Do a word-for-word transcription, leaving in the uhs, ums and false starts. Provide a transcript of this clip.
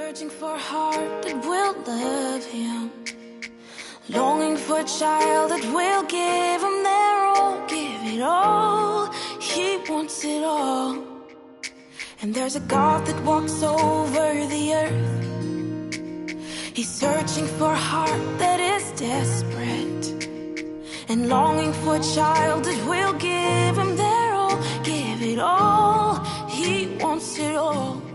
searching for a heart that will love him, longing for a child that will give him their all, give it all. He wants it all. And there's a God that walks over the earth. He's searching for a heart that is desperate and longing for a child that will give him their all, give it all. He wants it all.